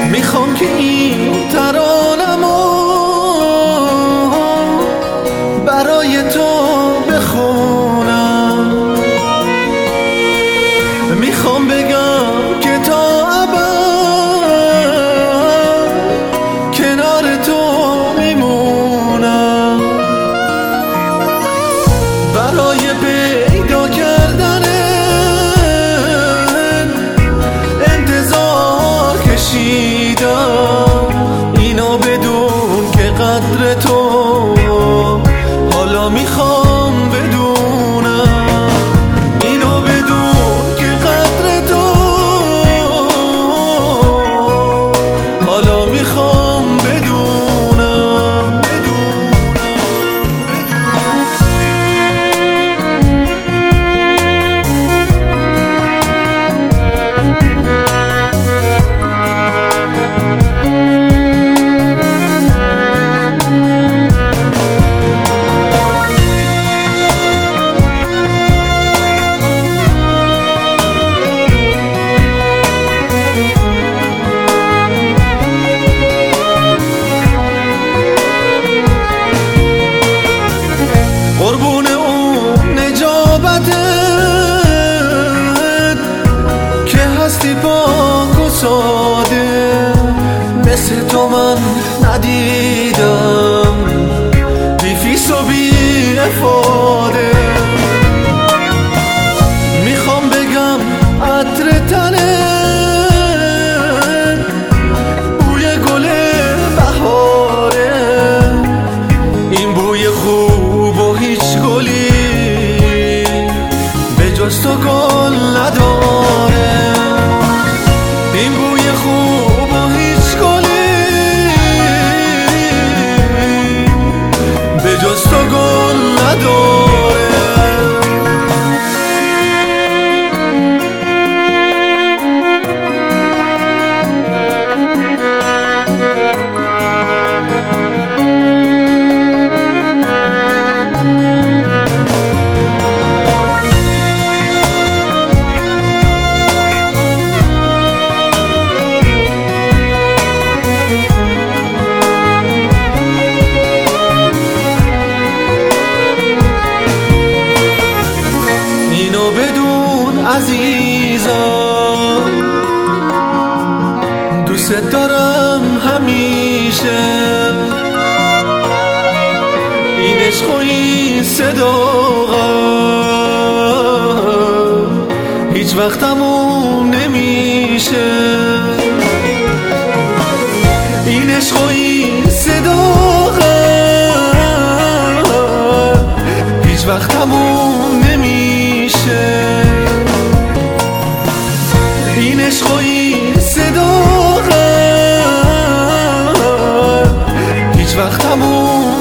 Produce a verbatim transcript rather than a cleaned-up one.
میخوام که این ترانمو برای تو بخونم، میخوام بگم که تا ابد کنار تو میمونم. برای پیدا کردن انتظار کشیدم، اینو بدون که قدر تو حالا میخوام بدونم، اینو بدون که قدر تو حالا میخوام بدونم. قربون اون نجابتت که هستی پاک و ساده، مثل تو من ندیدم، بی فیس و بی افاده. میخوام بگم عطر تنت بوی گل بهاره، این بوی خوب و هیچ گلی به جز تو گل نداره، این بوی خوب و هیچ گلی به جز تو گل نداره. اینو بدون عزیزم، دوست دارم همیشه، این عشق و این صداقت هیچ وقت تموم نمیشه، این عشق و این صداقت هیچ وقت تموم نمیشه، این عشق و این صداقت هیچ وقت تموم